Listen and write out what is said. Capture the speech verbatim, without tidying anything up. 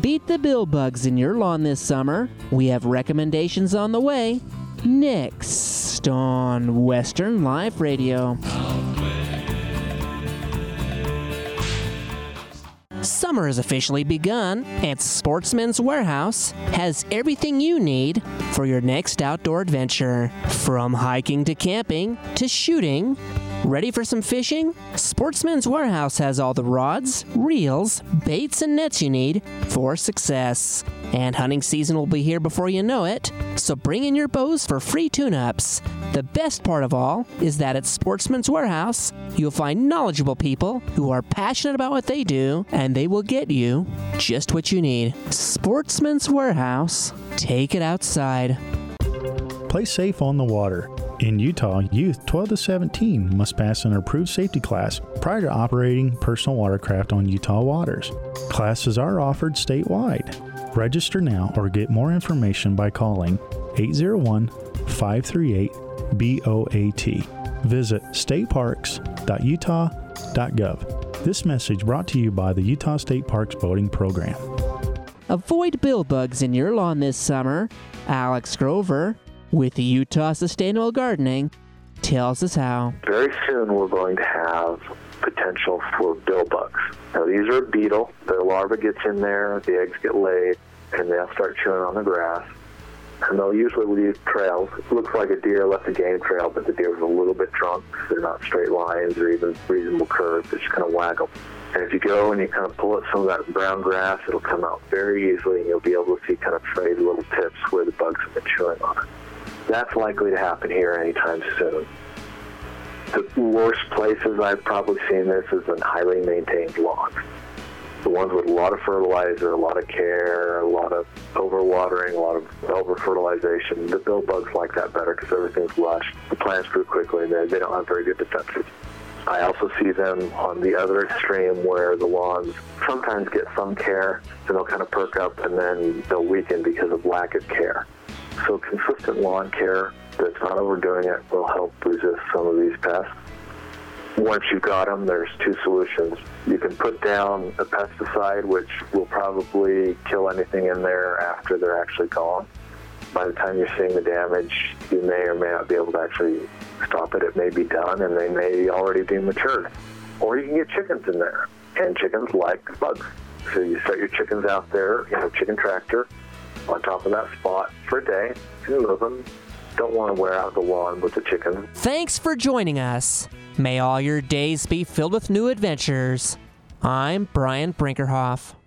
Beat the bill bugs in your lawn this summer. We have recommendations on the way. Next on Western Life Radio. Summer has officially begun, and Sportsman's Warehouse has everything you need for your next outdoor adventure. From hiking to camping to shooting. Ready for some fishing? Sportsman's Warehouse has all the rods, reels, baits, and nets you need for success. And hunting season will be here before you know it, so bring in your bows for free tune-ups. The best part of all is that at Sportsman's Warehouse, you'll find knowledgeable people who are passionate about what they do, and they will get you just what you need. Sportsman's Warehouse. Take it outside. Play safe on the water. In Utah, youth twelve to seventeen must pass an approved safety class prior to operating personal watercraft on Utah waters. Classes are offered statewide. Register now or get more information by calling eight oh one, five three eight, B O A T. Visit state parks dot utah dot gov. This message brought to you by the Utah State Parks Boating Program. Avoid bill bugs in your lawn this summer. Alex Grover with the Utah Sustainable Gardening tells us how. Very soon we're going to have potential for bill bugs. Now these are a beetle. The larva gets in there, the eggs get laid, and they'll start chewing on the grass. And they'll usually leave trails. It looks like a deer left a game trail, but the deer's a little bit drunk. They're not straight lines or even reasonable curves. They just kind of wag them. And if you go and you kind of pull at some of that brown grass, it'll come out very easily, and you'll be able to see kind of frayed little tips where the bugs have been chewing on it. That's likely to happen here anytime soon. The worst places I've probably seen this is in highly maintained lawns. The ones with a lot of fertilizer, a lot of care, a lot of overwatering, a lot of over-fertilization. The bill bugs like that better because everything's lush. The plants grew quickly, and they, they don't have very good defenses. I also see them on the other extreme where the lawns sometimes get some care, and they'll kind of perk up, and then they'll weaken because of lack of care. So consistent lawn care that's not overdoing it will help resist some of these pests. Once you've got them, there's two solutions. You can put down a pesticide, which will probably kill anything in there after they're actually gone. By the time you're seeing the damage, you may or may not be able to actually stop it. It may be done, and they may already be matured. Or you can get chickens in there, and chickens like bugs. So you set your chickens out there, you know, chicken tractor, on top of that spot for a day, and move them. Don't want to wear out the lawn with the chickens. Thanks for joining us. May all your days be filled with new adventures. I'm Brian Brinkerhoff.